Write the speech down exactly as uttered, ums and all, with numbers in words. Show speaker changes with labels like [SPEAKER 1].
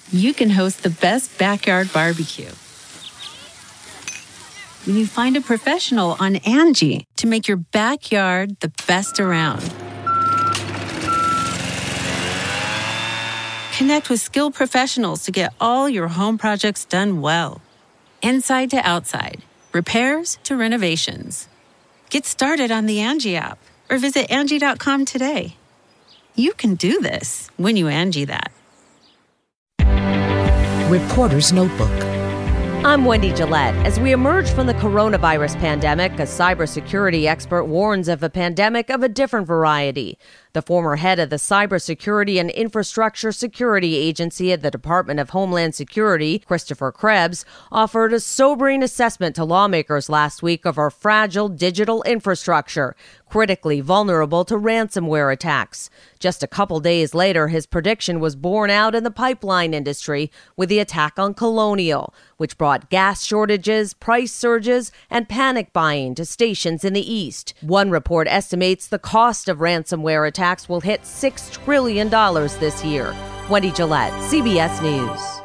[SPEAKER 1] you can host the best backyard barbecue. When you find a professional on Angie to make your backyard the best around. Connect with skilled professionals to get all your home projects done well. Inside to outside, repairs to renovations. Get started on the Angie app or visit Angie dot com today. You can do this when you Angie that.
[SPEAKER 2] Reporter's Notebook.
[SPEAKER 3] I'm Wendy Gillette. As we emerge from the coronavirus pandemic, a cybersecurity expert warns of a pandemic of a different variety. The former head of the Cybersecurity and Infrastructure Security Agency at the Department of Homeland Security, Christopher Krebs, offered a sobering assessment to lawmakers last week of our fragile digital infrastructure, critically vulnerable to ransomware attacks. Just a couple days later, his prediction was borne out in the pipeline industry with the attack on Colonial, which brought gas shortages, price surges, and panic buying to stations in the East. One report estimates the cost of ransomware attacks will hit six trillion dollars this year. Wendy Gillette, C B S News.